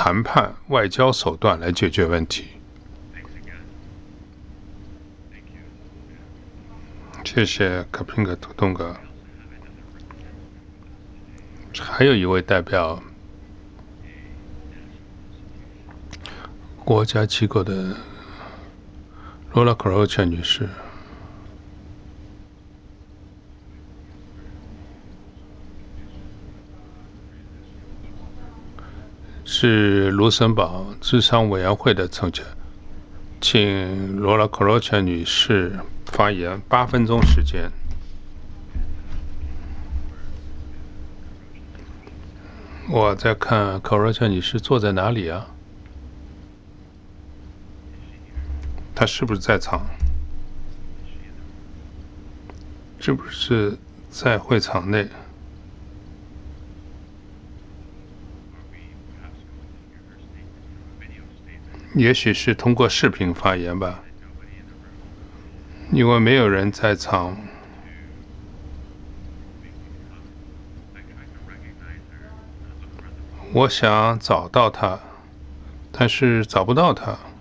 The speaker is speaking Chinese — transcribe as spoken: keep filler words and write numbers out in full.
谈判、外交手段来解决问题。谢谢卡平格图东哥。还有一位代表国家机构的罗拉·克罗切女士。是卢森堡智商委员会的成员，请罗拉·克罗切女士发言，八分钟时间。我在看克罗切女士坐在哪里啊？她是不是在场？是不是在会场内？也许是通过视频发言吧，因为没有人在场。我想找到他，但是找不到他。